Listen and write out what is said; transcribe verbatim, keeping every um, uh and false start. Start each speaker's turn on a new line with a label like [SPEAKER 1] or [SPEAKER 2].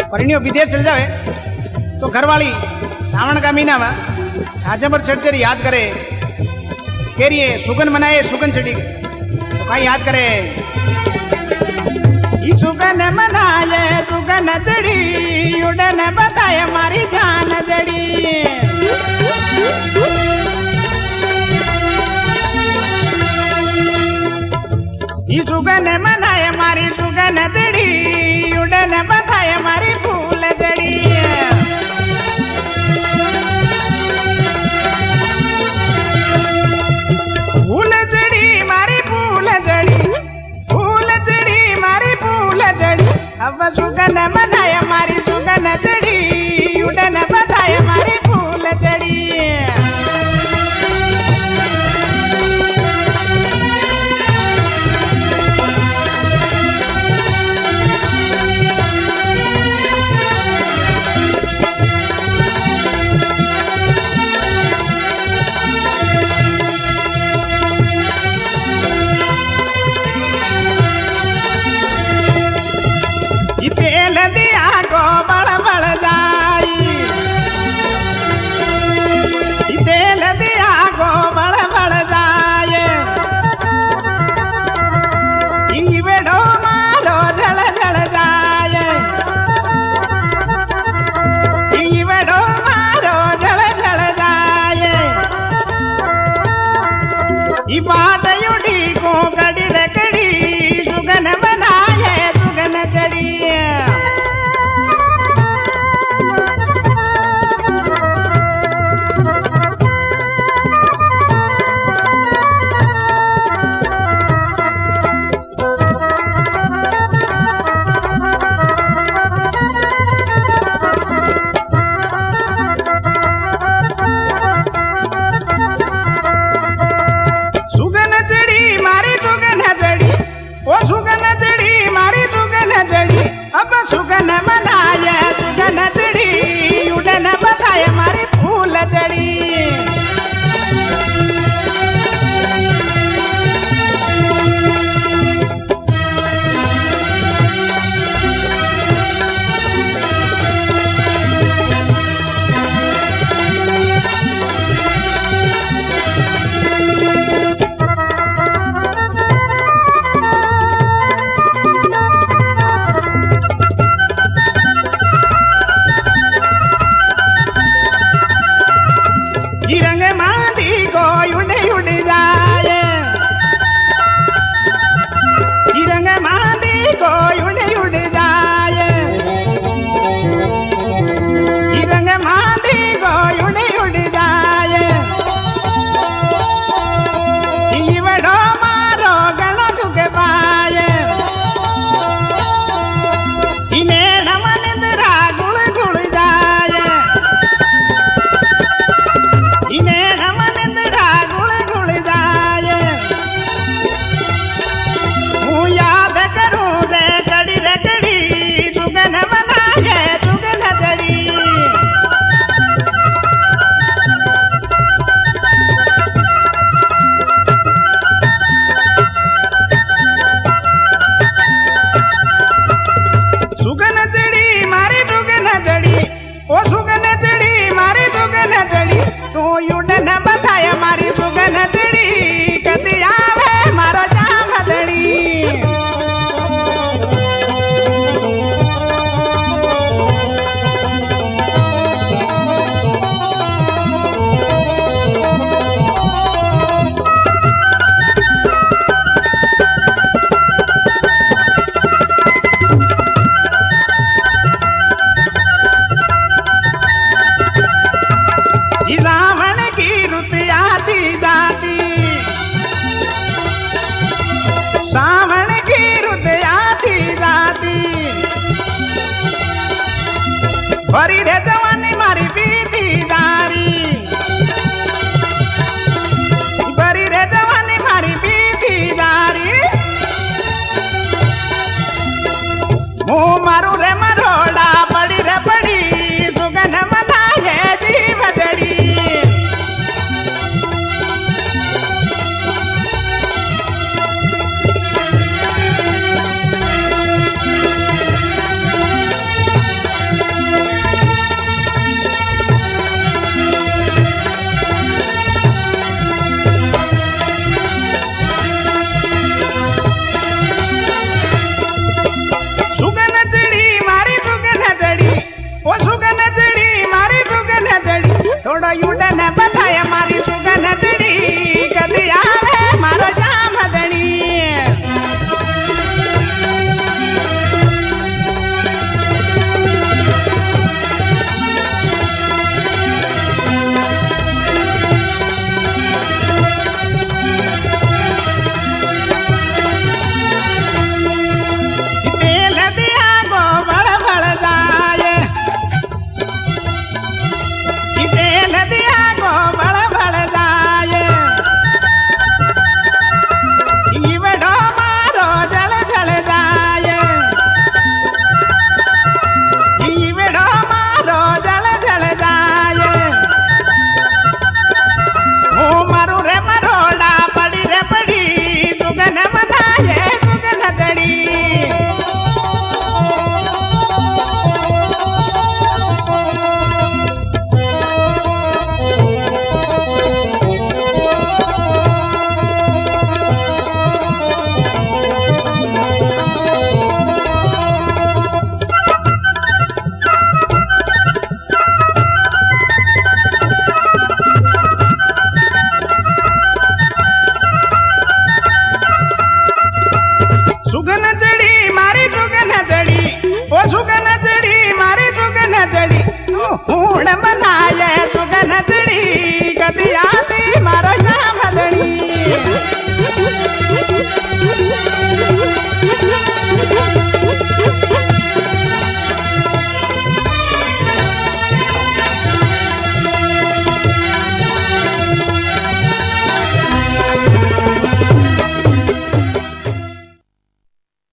[SPEAKER 1] परिणियो विदेश चल जावे तो घरवाली सावन का महीना में छाछे पर चढ़ चढ़ याद करे कह रही है सुगन मनाए सुगन चढ़ी तो कहीं याद करे सुगन मनाए सुगन चढ़ी उड़न बताए मारी जान जड़ी सुगन मनाए मारी सुगन चढ़ी उड़न बताए मारी फूल जड़ी फूल जड़ी मारी फूल जड़ी फूल जड़ी मारी फूल जड़ी अब सुगन मनाए मारी सुगन चढ़ी उड़न बताए मारी फूल जड़ी तेल दिया गो बड़ बड़ जाई तेल दिया गो बड़ बड़ जाए बेड़ो मारो जल जल जाए बेड़ो मारो जल जल जाए बात उड़ी को गड़ी रकड़ी सुगन बनाए सुगन चढ़ी सुगन